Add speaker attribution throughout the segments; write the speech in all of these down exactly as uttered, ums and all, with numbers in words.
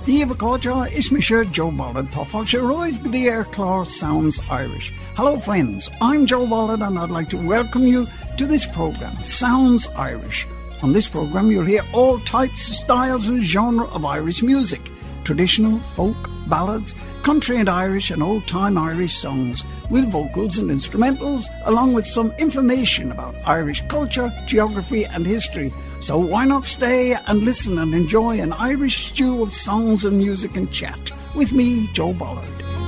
Speaker 1: Díomh Cóide, is me sure Joe Bollard, Thougfol Royd with the Air Claw Sounds Irish. Hello friends, I'm Joe Bollard and I'd like to welcome you to this programme, Sounds Irish. On this programme you'll hear all types, styles and genre of Irish music. Traditional, folk, ballads, country and Irish and old-time Irish songs with vocals and instrumentals, along with some information about Irish culture, geography and history. So why not stay and listen and enjoy an Irish stew of songs and music and chat with me, Joe Bollard.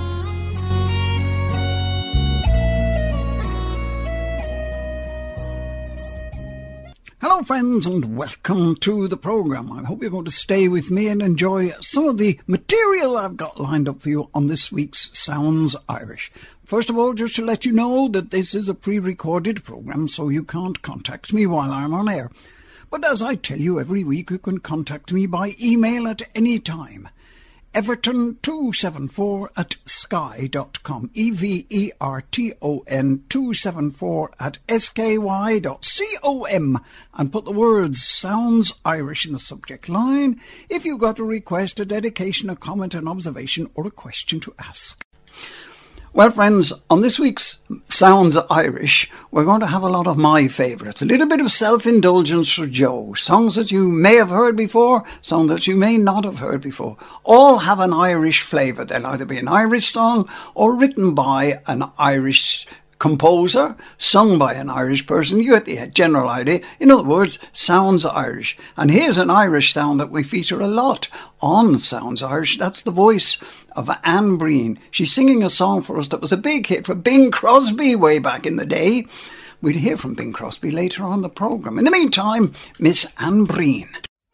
Speaker 1: Hello friends and welcome to the programme. I hope you're going to stay with me and enjoy some of the material I've got lined up for you on this week's Sounds Irish. First of all, just to let you know that this is a pre-recorded programme, so you can't contact me while I'm on air. But as I tell you every week, you can contact me by email at any time. Everton two seven four at sky dot com. E V E R T O N two seven four at S K Y dot com. And put the words Sounds Irish in the subject line if you've got a request, a dedication, a comment, an observation or a question to ask. Well, friends, on this week's Sounds Irish, we're going to have a lot of my favourites. A little bit of self-indulgence for Joe. Songs that you may have heard before, songs that you may not have heard before. All have an Irish flavour. They'll either be an Irish song or written by an Irish composer, sung by an Irish person. You get the general idea. In other words, Sounds Irish. And here's an Irish sound that we feature a lot on Sounds Irish. That's the voice of Anne Breen. She's singing a song for us that was a big hit for Bing Crosby way back in the day. We'll hear from Bing Crosby later on the programme. In the meantime, Miss Anne Breen.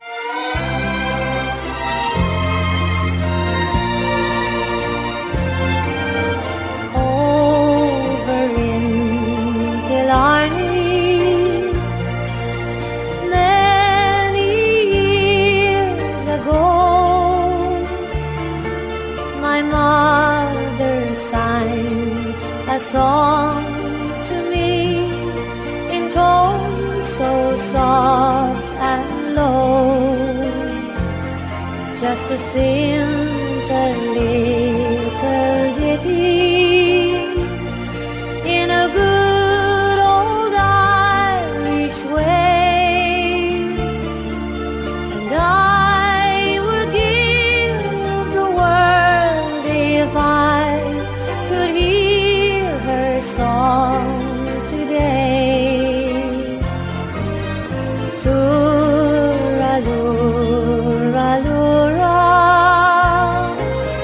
Speaker 2: Song to me in tones so soft and low, just a simple little ditty in a good old Irish way, and I would give the world if I could hear song today. Tooraloo, raloo, ra.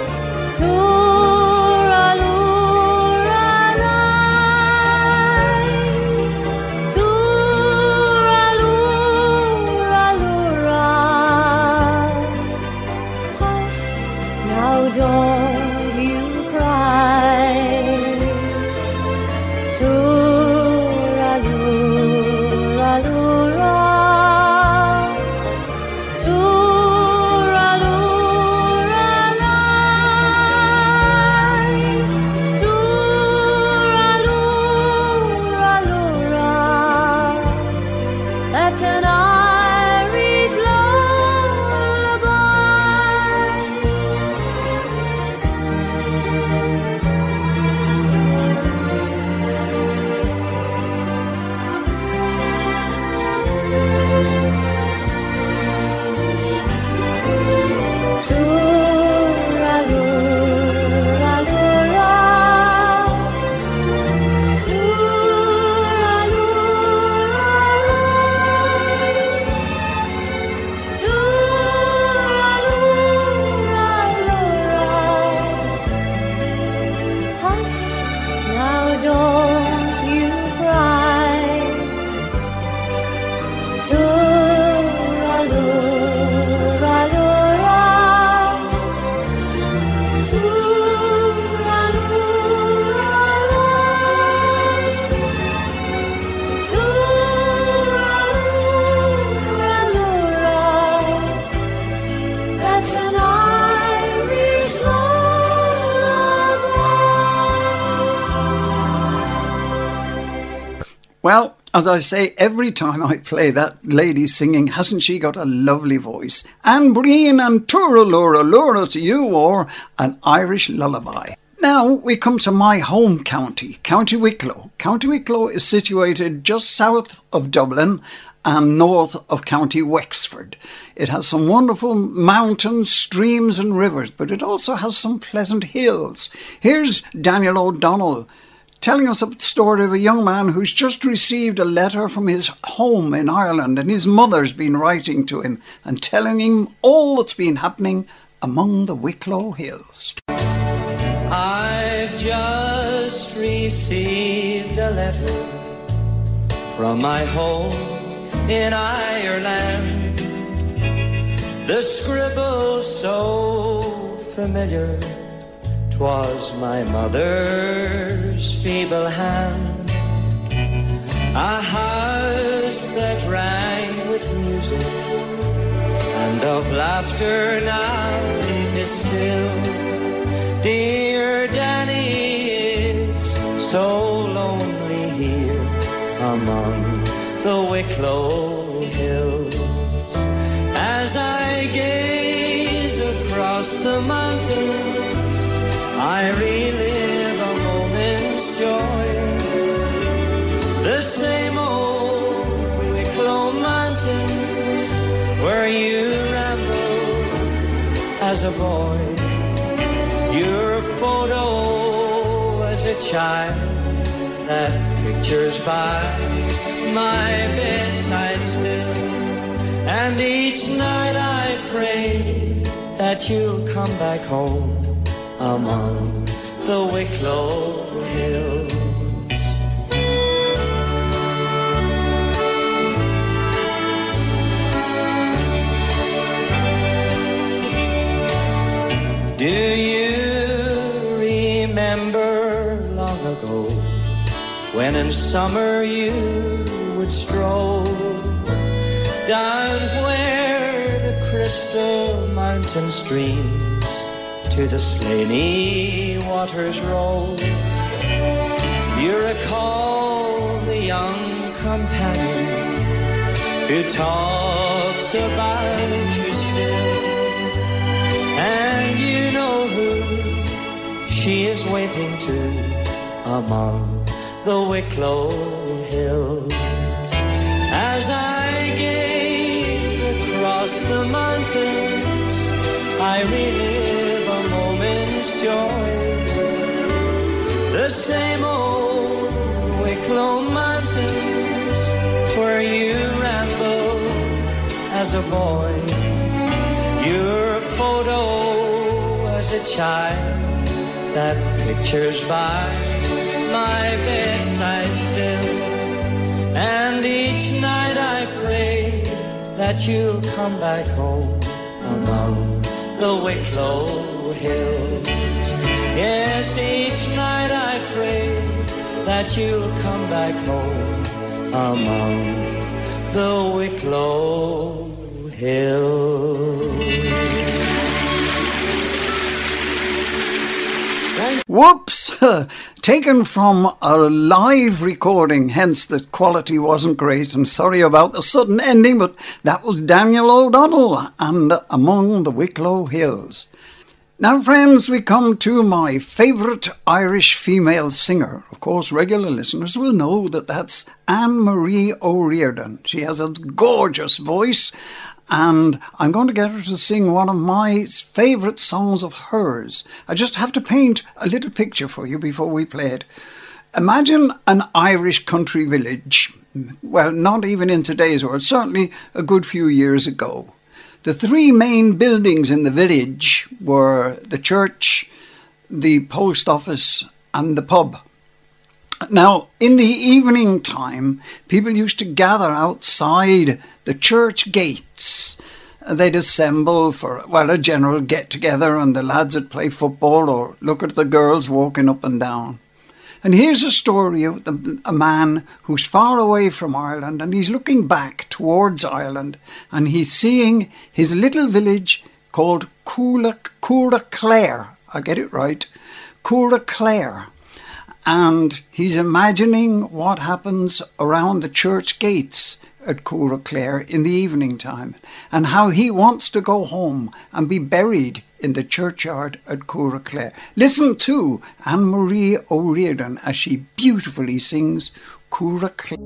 Speaker 2: Tooraloo, raloo. Tooraloo, raloo, ra. Hush, now don't you cry.
Speaker 1: Well, As I say, every time I play that lady singing, hasn't she got a lovely voice? Anne Breen and Tura Lura Lura to you, or An Irish Lullaby. Now we come to my home county, County Wicklow. County Wicklow is situated just south of Dublin and north of County Wexford. It has some wonderful mountains, streams and rivers, but it also has some pleasant hills. Here's Daniel O'Donnell telling us a story of a young man who's just received a letter from his home in Ireland, and his mother's been writing to him and telling him all that's been happening among the Wicklow Hills.
Speaker 3: I've just received a letter from my home in Ireland. The scribble so familiar, 'twas my mother's feeble hand. A house that rang with music and of laughter now is still. Dear Danny, it's so lonely here among the Wicklow Hills. As I gaze across the mountains, I relive a moment's joy. The same old Wicklow mountains where you rambled as a boy. Your photo as a child that pictures by my bedside still. And each night I pray that you'll come back home among the Wicklow Hills. Do you remember long ago when in summer you would stroll down where the crystal mountain streams to the Slaney waters roll? You recall the young companion who talks about you still, and you know who she is waiting to among the Wicklow Hills. As I gaze across the mountains, I relive a moment's joy. The same old Wicklow mountains where you rambled as a boy. Your photo as a child that pictures by my bedside still. And each night I pray that you'll come back home among the Wicklow Hills. Yes, each night I pray that you'll come back home among the Wicklow Hills.
Speaker 1: Whoops! Taken from a live recording, hence the quality wasn't great, and sorry about the sudden ending, but that was Daniel O'Donnell and Among the Wicklow Hills. Now, friends, we come to my favourite Irish female singer. Of course, regular listeners will know that that's Anne-Marie O'Riordan. She has a gorgeous voice, and I'm going to get her to sing one of my favourite songs of hers. I just have to paint a little picture for you before we play it. Imagine an Irish country village. Well, not even in today's world, certainly a good few years ago. The three main buildings in the village were the church, the post office and the pub. Now, in the evening time, people used to gather outside the church gates. They'd assemble for, well, a general get-together, and the lads would play football or look at the girls walking up and down. And here's a story of the, a man who's far away from Ireland, and he's looking back towards Ireland, and he's seeing his little village called Coora Clare. I'll get it right. Coora Clare. and he's imagining what happens around the church gates at Cooraclare in the evening time, and how he wants to go home and be buried in the churchyard at Cooraclare. Listen to Anne-Marie O'Riordan as she beautifully sings Cooraclare.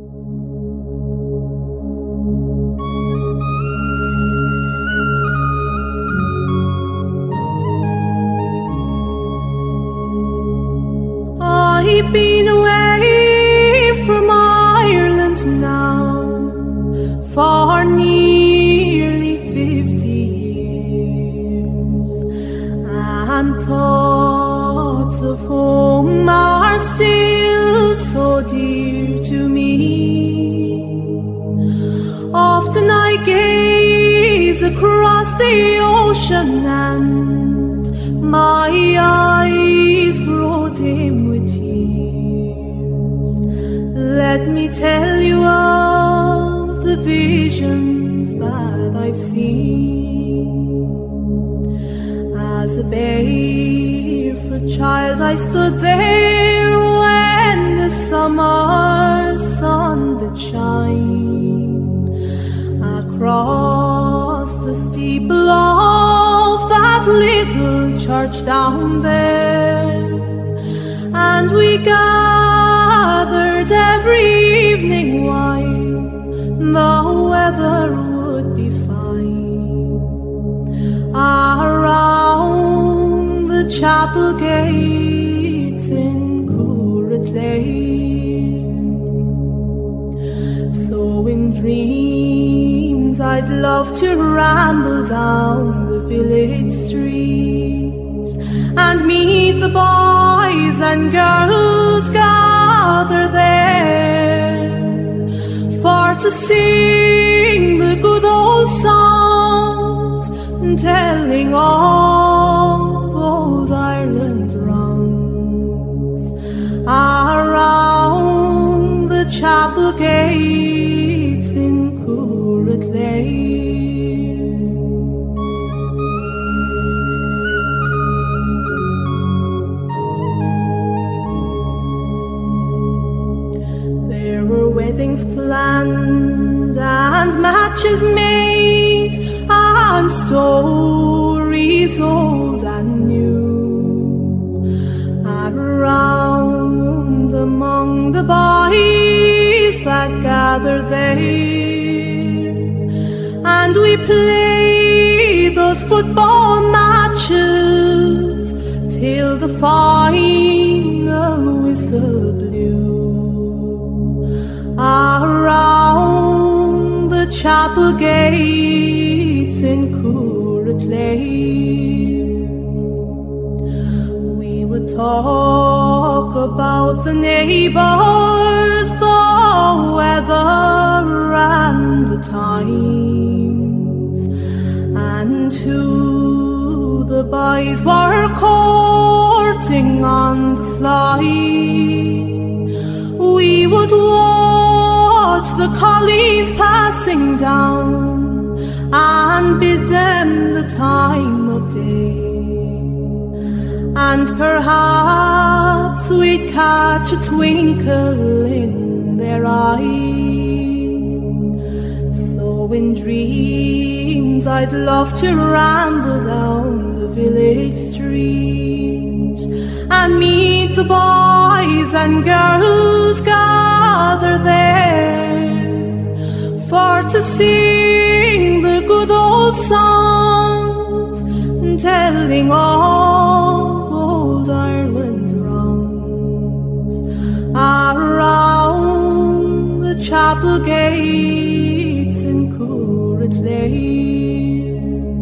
Speaker 4: I've been away from Ireland now for nearly fifty years, and thoughts of home are still so dear to me. Often I gaze across the ocean and my eyes grow dim with tears. Let me tell you of the visions that I've seen. As a barefoot child I stood there when the summer sun did shine across the steeple of that little church down there, and we gathered every evening while the weather would be fine around the chapel gates in Cooraclare. So in dreams I'd love to ramble down the village streets and meet the boys and girls gathered there for to sing the good old songs, telling of old Ireland's wrongs around the chapel gates in Cooraclare. Weddings planned and matches made and stories old and new around among the boys that gathered there, and we played those football matches till the final whistle blew around the chapel gates in Cooraclare. We would talk about the neighbours, the weather and the times, and who the boys were courting on the sly. We would watch the collies passing down and bid them the time of day, and perhaps we'd catch a twinkle in their eye. So in dreams I'd love to ramble down the village streets and meet the boys and girls gathered there for to sing the good old songs, telling of old Ireland's wrongs around the chapel gates in Cooraclare.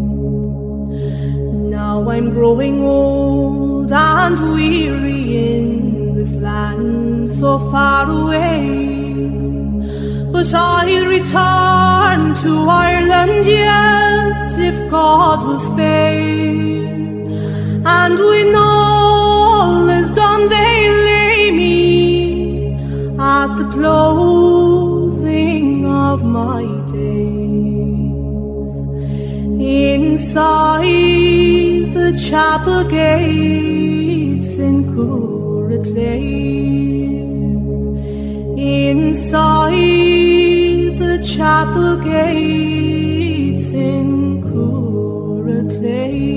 Speaker 4: Now I'm growing old and weary in this land so far away, but I'll return to Ireland yet if God will spare, and when all is done they lay me at the closing of my days inside the chapel gates in Cooraclare. clear inside the chapel gates in Curraclair.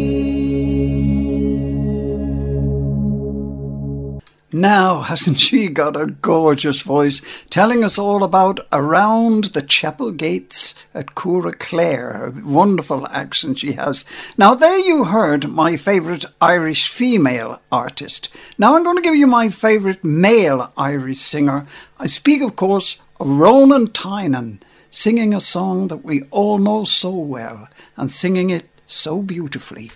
Speaker 1: Now, hasn't she got a gorgeous voice, telling us all about Around the Chapel Gates at Curraclair. A wonderful accent she has. Now, there you heard my favourite Irish female artist. Now I'm going to give you my favourite male Irish singer. I speak, of course, of Ronan Tynan, singing a song that we all know so well, and singing it so beautifully.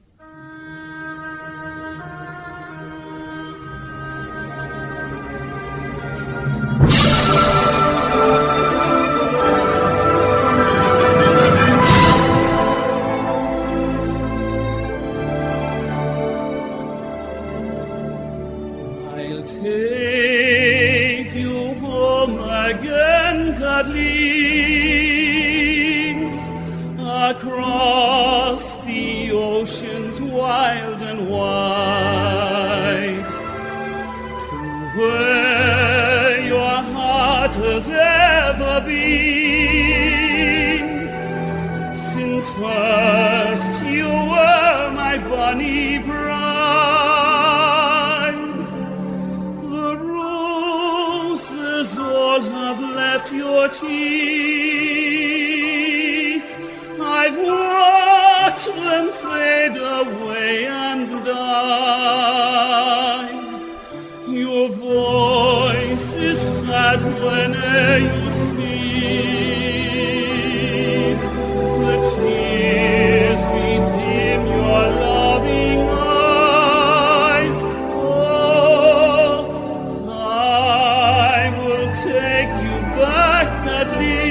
Speaker 5: Across the oceans wild and wide, to where your heart has ever been, since first you were my bonny bride. The roses all have left your cheek, I've watched them fade away and die. Your voice is sad whene'er you speak. The tears bedim your loving eyes. Oh, I will take you back at least,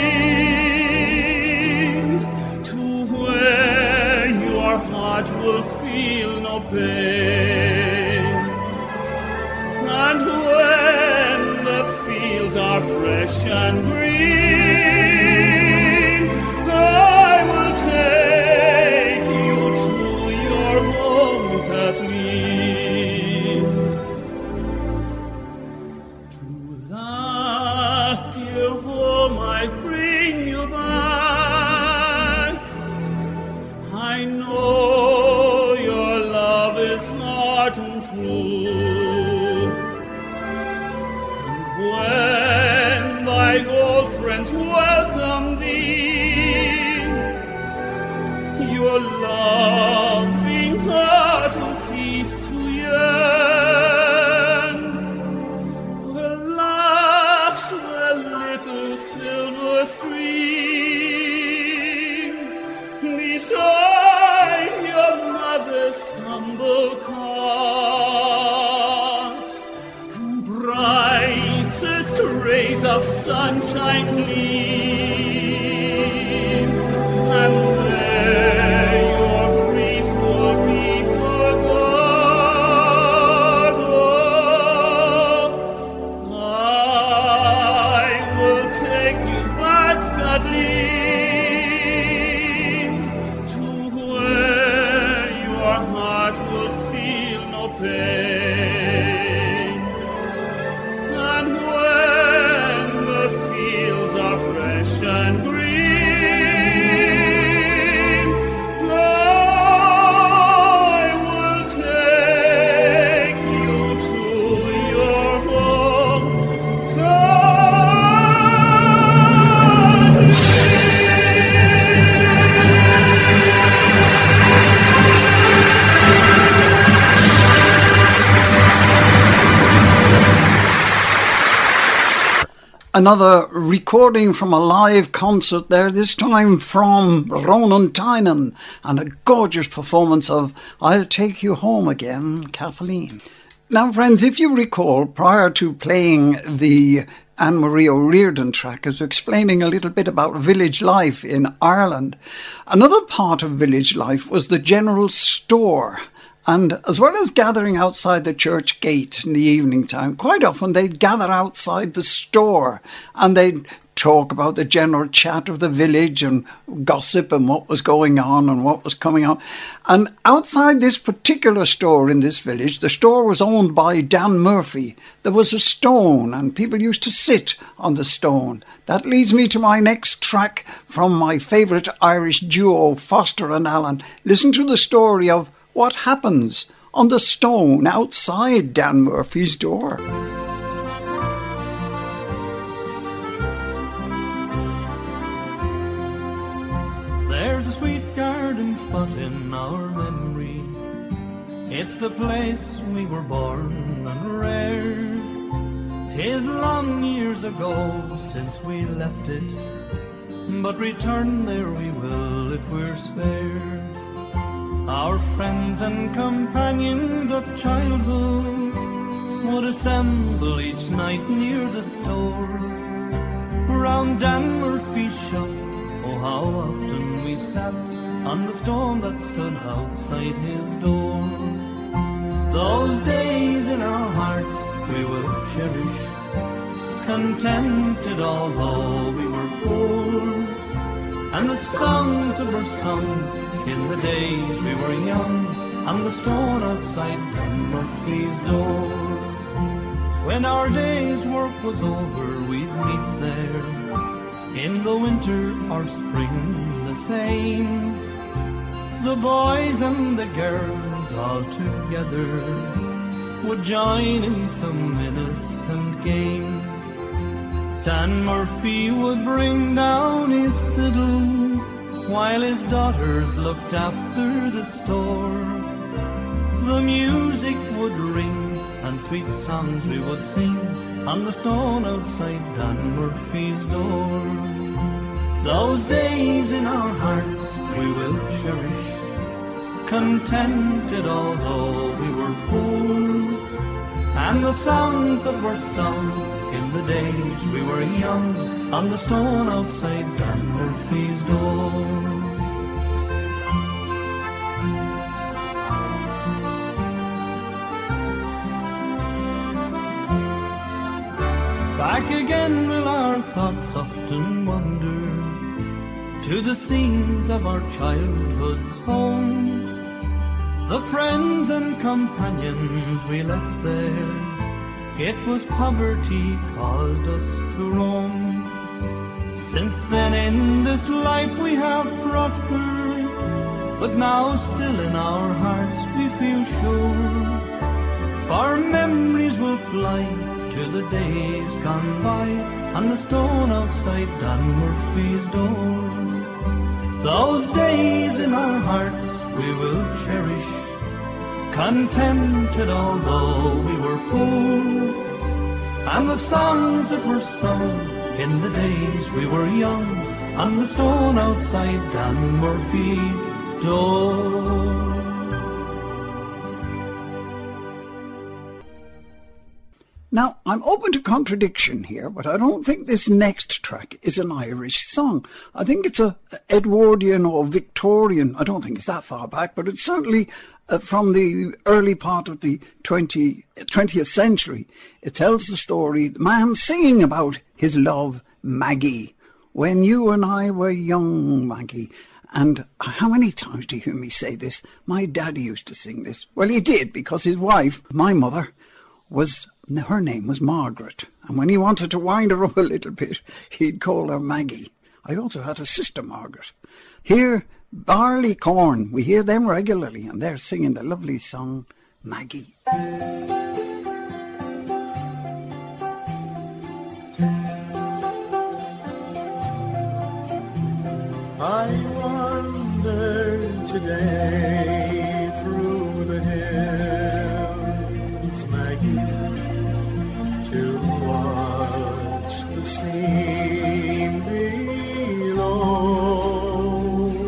Speaker 5: will feel no pain, and when the fields are fresh and green, I will take you to your home, Kathleen. To that dear home I bring you back. I know and true, and when thy old friends welcome thee, your loving heart will cease to yearn. Alas, the little silver stream beside your mother's humble cot, and brightest rays of sunshine gleam, and there your grief will be forgot. Oh, I will take you back, Kathleen, to where your heart will feel no pain, and when the fields are fresh and green, I will take you to your home, Kathleen.
Speaker 1: Another recording from a live concert there, this time from Ronan Tynan, and a gorgeous performance of I'll Take You Home Again, Kathleen. Now, friends, if you recall, prior to playing the Anne-Marie O'Riordan track, I was explaining a little bit about village life in Ireland. Another part of village life was the general store. And as well as gathering outside the church gate in the evening time, quite often they'd gather outside the store and they'd talk about the general chat of the village and gossip and what was going on and what was coming on. And outside this particular store in this village, the store was owned by Dan Murphy. There was a stone and people used to sit on the stone. That leads me to my next track from my favourite Irish duo, Foster and Allen. Listen to the story of what happens on the stone outside Dan Murphy's door.
Speaker 6: There's a sweet garden spot in our memory. It's the place we were born and reared. 'Tis long years ago since we left it, but return there we will if we're spared. Our friends and companions of childhood would assemble each night near the store. Round Dan Murphy's shop, oh how often we sat on the stone that stood outside his door. Those days in our hearts we will cherish, contented although we were poor. And the songs that were sung in the days we were young on the stone outside Dan Murphy's door. When our day's work was over, we'd meet there, in the winter or spring the same. The boys and the girls all together would join in some innocent game. Dan Murphy would bring down his fiddle while his daughters looked after the store. The music would ring and sweet songs we would sing on the stone outside Dan Murphy's door. Those days in our hearts we will cherish, contented although we were poor. And the songs that were sung in the days we were young on the stone outside Dan Murphy's door. Back again will our thoughts often wander to the scenes of our childhood's home. The friends and companions we left there, it was poverty caused us to roam. Since then in this life we have prospered, but now still in our hearts we feel sure. For memories will fly to the days gone by on the stone outside Dan Murphy's door. Those days in our hearts we will cherish, contented although we were poor. And the songs that were sung in the days we were young on the stone outside Dan Murphy's door.
Speaker 1: Now, I'm open to contradiction here, but I don't think this next track is an Irish song. I think it's a Edwardian or Victorian. I don't think it's that far back, but it's certainly uh, from the early part of the twentieth century. It tells the story, the man singing about his love, Maggie. When you and I were young, Maggie. And how many times do you hear me say this? My daddy used to sing this. Well, he did, because his wife, my mother, was... her name was Margaret, and when he wanted to wind her up a little bit, he'd call her Maggie. I also had a sister, Margaret. Here, Barley Corn, we hear them regularly, and they're singing the lovely song, Maggie.
Speaker 7: I wander today through the hills, Maggie, to watch the scene below.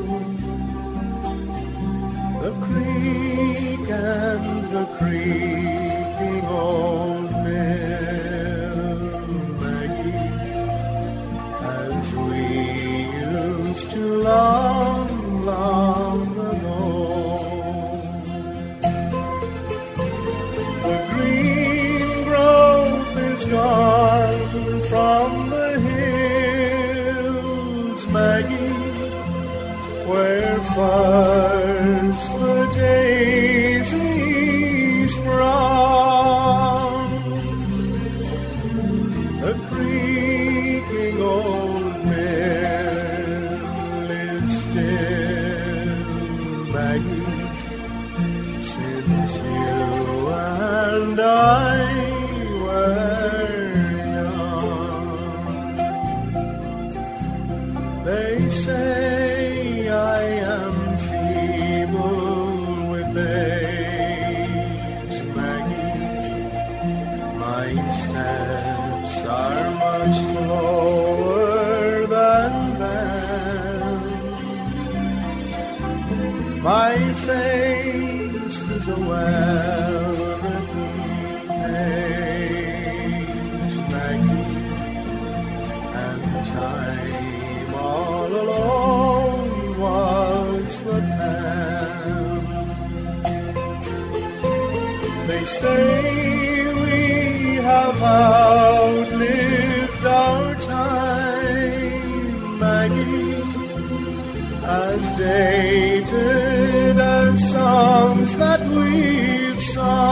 Speaker 7: The creek and the creaking old mill, Maggie, as we used to long, long ago. The green grove is gone from the hill, first the daisies brown, the creaking old mill is still, Maggie, since you and I were young. They say I am feeble with age, Maggie. My steps are much slower than them. My face is a well-written page, Maggie, and time all alone was the pen. They say we have outlived our time, Maggie, as dated as songs that we've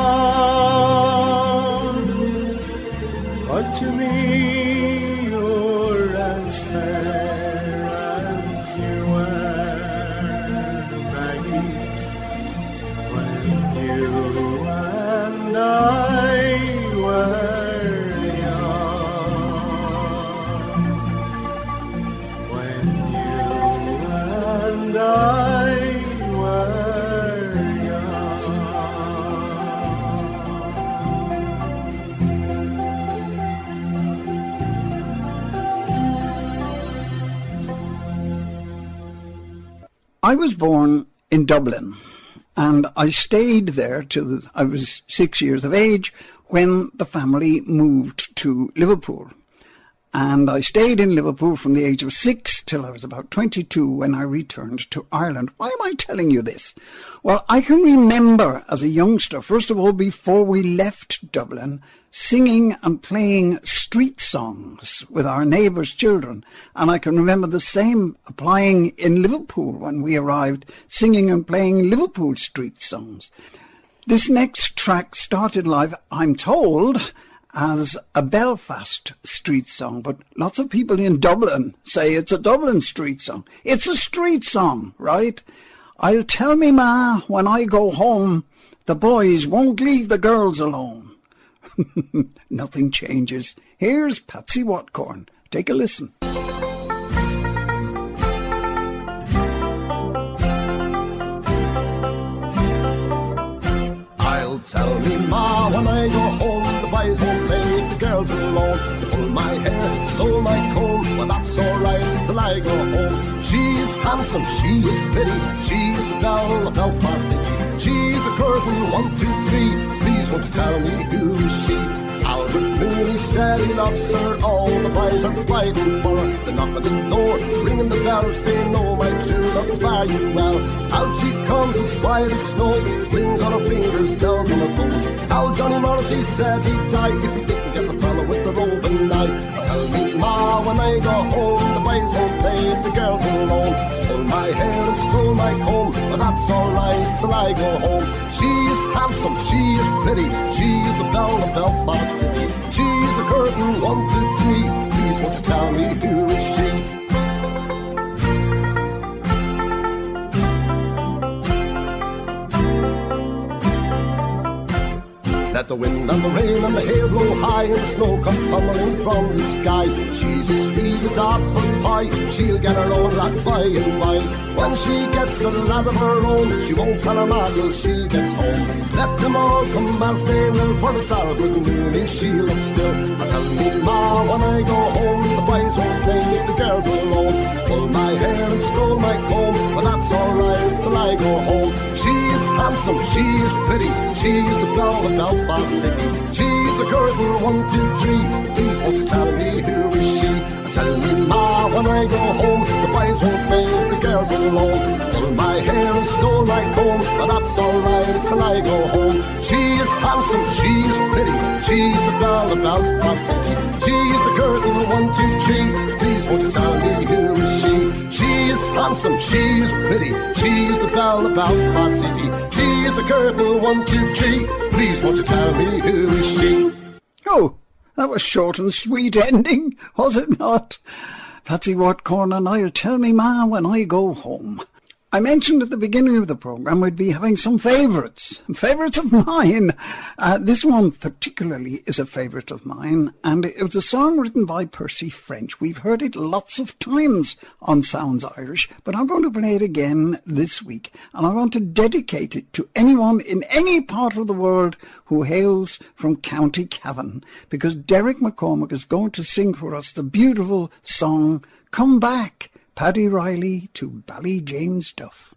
Speaker 7: sung. But to me you're as fair as you were, Maggie, when you and I were young. When you and I were young.
Speaker 1: I was born in Dublin, and I stayed there till I was six years of age when the family moved to Liverpool. And I stayed in Liverpool from the age of six till I was about twenty-two when I returned to Ireland. Why am I telling you this? Well, I can remember as a youngster, first of all, before we left Dublin, singing and playing street songs with our neighbours' children. And I can remember the same applying in Liverpool when we arrived, singing and playing Liverpool street songs. This next track started live, I'm told, as a Belfast street song, but lots of people in Dublin say it's a Dublin street song. It's a street song, right? I'll tell me ma when I go home, the boys won't leave the girls alone. Nothing changes. Here's Patsy Watcorn. Take a listen.
Speaker 8: I'll tell me ma when I go home, the boys won't leave the girls alone. They pulled my hair, stole my comb, but that's alright till I go home. She's handsome, she is pretty, she's the belle of Belfast City. She's a curtain, one, two, three, please won't you tell me who is she? Albert Mooney said he loves her, all the boys are fighting for her. They knock at the door, ringing the bell, saying, no, my true love, fare you well. Out she comes as white as snow, rings on her fingers, bells on her toes. How Johnny Morrissey said he'd die if he didn't get the fella with the roving eye. Tell me ma when I go home, the boys won't leave the girls alone. Pulled my hair and stole my comb, but that's alright till I go home. She is handsome, she is pretty, she is the belle of Belfast City. She's a curtain, one, two, three, please won't you tell me who is she? Let the wind and the rain and the hail blow high and the snow come tumbling from the sky. She's as sweet as apple pie, she'll get her own lad by and by. When she gets a lad of her own, she won't tell her ma till she gets home. Let them all come as they will, for it's Albert Mooney she'll look still. I tell me ma when I go home, the boys won't leave the girls alone. Pulled my hair and stole my comb, but that's alright till I go home. She is handsome, she is pretty, she's the belle of Belfast City. She's a curtain, one, two, three, please won't you tell me who is she? Tell me ma when I go home. The boys won't leave the girls alone. Pull my hair and stole my comb, but that's alright till I go home. She is handsome, she is pretty, she's the belle of Belfast City. She's the girl in one, two, three. Please won't you tell me who is she? She is handsome, she is pretty, she's the belle of Belfast City. She is the girl in one, two, three. Please won't you tell me who is she?
Speaker 1: Oh, that was short and sweet ending, was it not? Patsy Watcorn and I'll tell me ma when I go home. I mentioned at the beginning of the programme we'd be having some favourites. Favourites of mine. Uh, this one particularly is a favourite of mine, and it was a song written by Percy French. We've heard it lots of times on Sounds Irish, but I'm going to play it again this week, and I want to dedicate it to anyone in any part of the world who hails from County Cavan, because Derek McCormick is going to sing for us the beautiful song, Come Back, Paddy Riley to Ballyjames-Duff.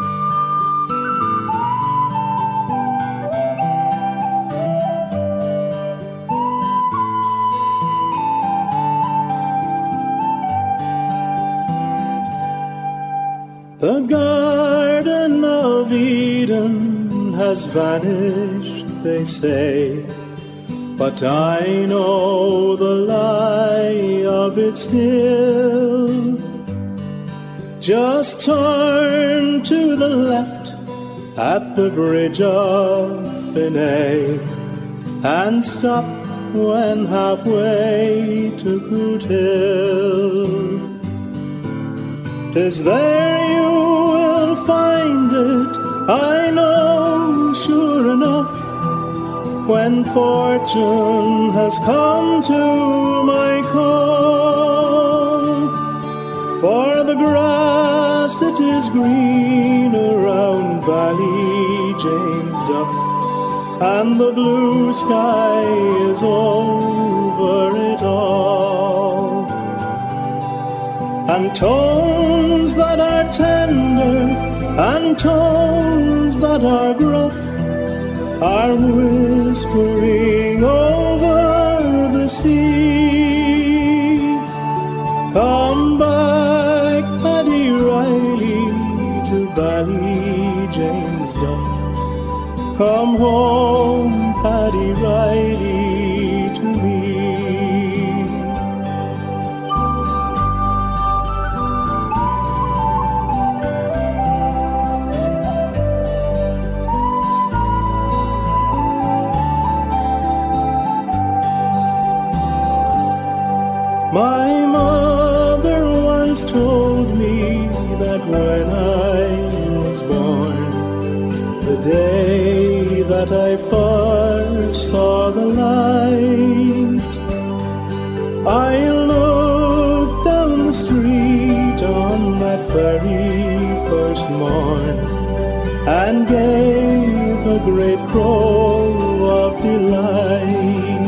Speaker 6: The Garden of Eden has vanished, they say, but I know the lie of it still. Just turn to the left at the bridge of Finney and stop when halfway to Coot Hill. 'Tis there you will find it, I know sure enough, when fortune has come to my call. For the grass it is green around Ballyjames-Duff, and the blue sky is over it all. And tones that are tender and tones that are gruff are whispering over the sea. Come back, Paddy Riley, to Ballyjames-Duff. Come home, Paddy Riley, to me. My mother once told me that when I was born, the day that I first saw the light, I looked down the street on that very first morn and gave a great crow of delight.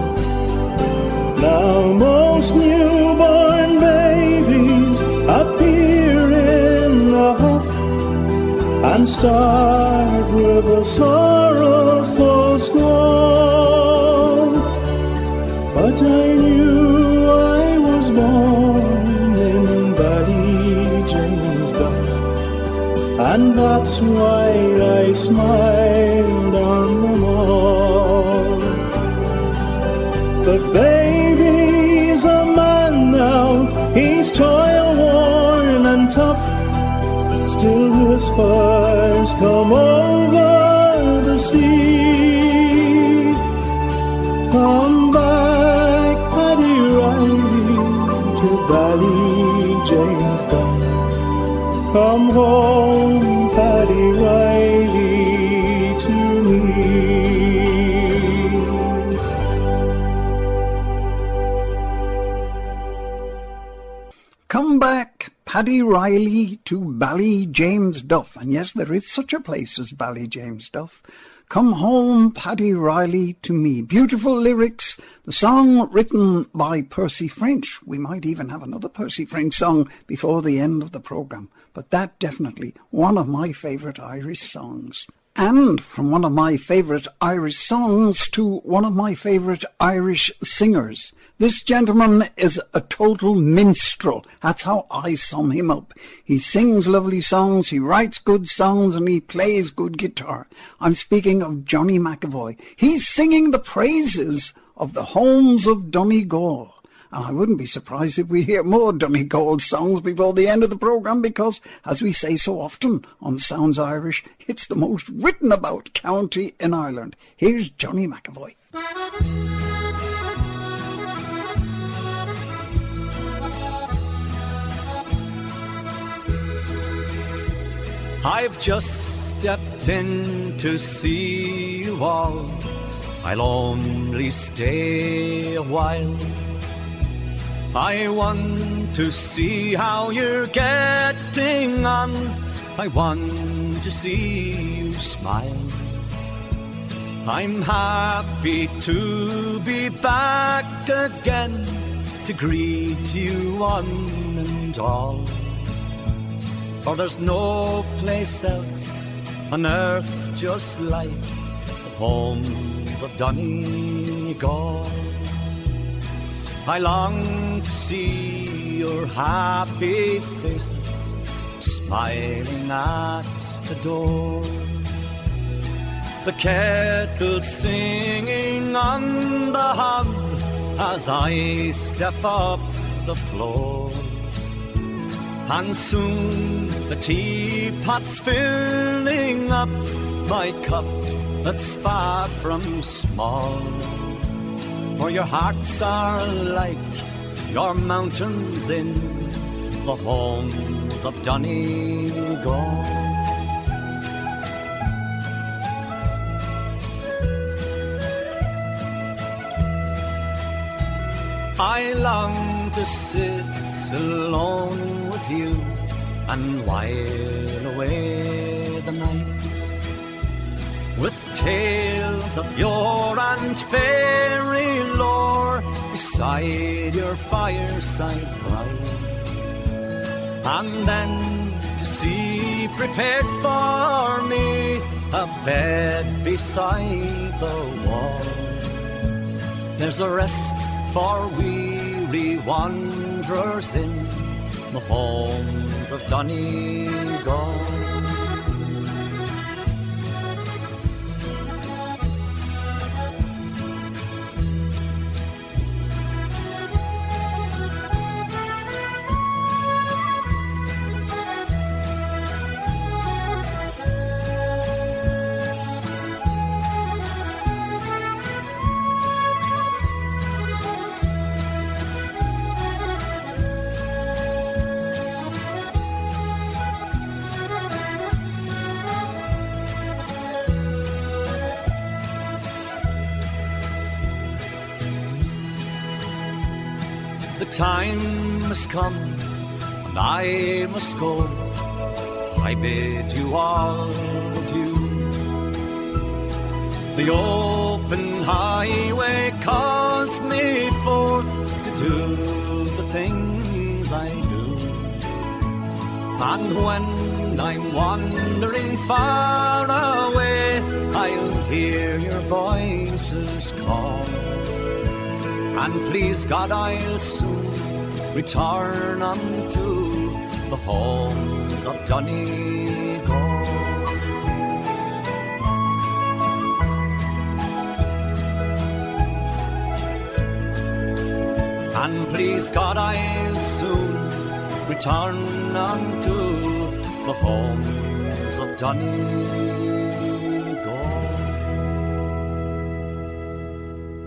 Speaker 6: Now most newborn babies appear in a huff and start with a sorrowful squall. But I knew I was born in Ballyjames-Duff, and that's why I smiled on them all. The baby's a man now, he's toil-worn and tough, still whispers come over the sea. Come back, Paddy Riley, to Ballyjames-Duff. Come home, Paddy Riley, to me.
Speaker 1: Come back, Paddy Riley, to Ballyjames-Duff. And yes, there is such a place as Ballyjames-Duff. Come home, Paddy Riley, to me. Beautiful lyrics. The song written by Percy French. We might even have another Percy French song before the end of the programme. But that definitely one of my favourite Irish songs. And from one of my favourite Irish songs to one of my favourite Irish singers. This gentleman is a total minstrel. That's how I sum him up. He sings lovely songs, he writes good songs, and he plays good guitar. I'm speaking of Johnny McAvoy. He's singing the praises of the homes of Donegal. And I wouldn't be surprised if we hear more Donegal songs before the end of the programme, because, as we say so often on Sounds Irish, it's the most written about county in Ireland. Here's Johnny McAvoy.
Speaker 6: I've just stepped in to see you all. I'll only stay a while. I want to see how you're getting on. I want to see you smile. I'm happy to be back again to greet you one and all. For there's no place else on earth just like the homes of Donegal. I long to see your happy faces smiling at the door. The kettle singing on the hob as I step up the floor. And soon the teapot's filling up my cup that's far from small. For your hearts are like your mountains in the homes of Donegal. I long to sit alone with you and while away the nights with tales of yore and fairy lore beside your fireside bright. And then to see prepared for me a bed beside the wall. There's a rest for weary wanderers in the homes of Donegal. Time has come and I must go. I bid you all adieu. The open highway calls me forth to do the things I do. And when I'm wandering far away, I'll hear your voices call. And please God, I'll soon return unto the homes of Donegal. And please God, I'll soon return unto the homes of Donegal.